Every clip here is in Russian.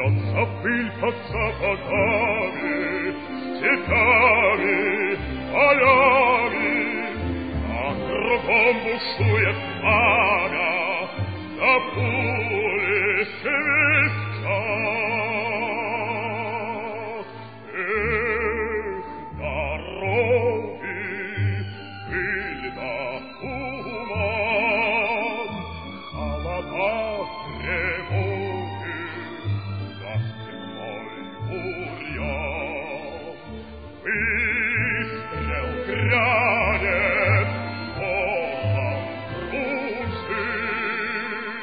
Льется пыль под сапогами, степями, полями, а кругом бушует пламя, да пули свистят. Эх, дороги, пыль да туман, холода, тревоги, за стеной бурьян. Выстрел грянет, волном кружит.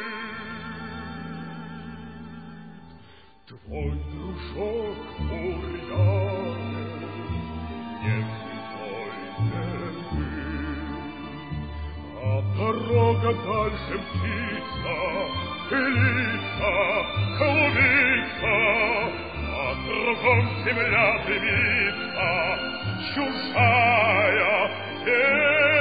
Твой дружок бурьяне, нежный твой нервы, а дорога дальше мчится, пылится, клубится, а кругом земля дымится, чужая земля.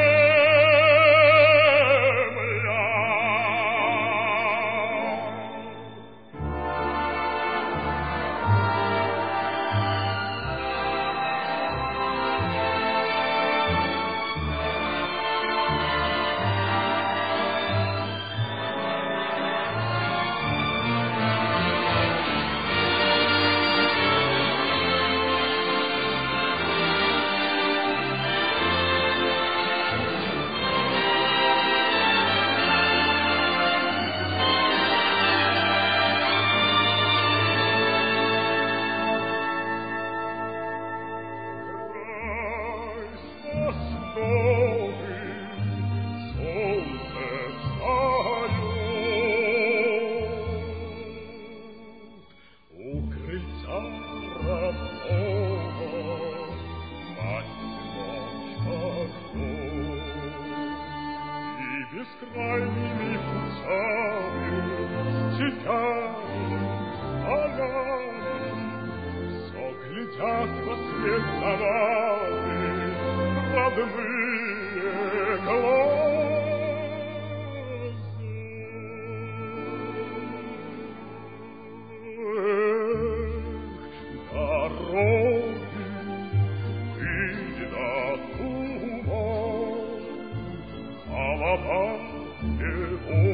Бескрайними путями, степями, полями, все глядят во свет завалы родные глаза. Эх, дороги, пыль да туман, холода, тревоги,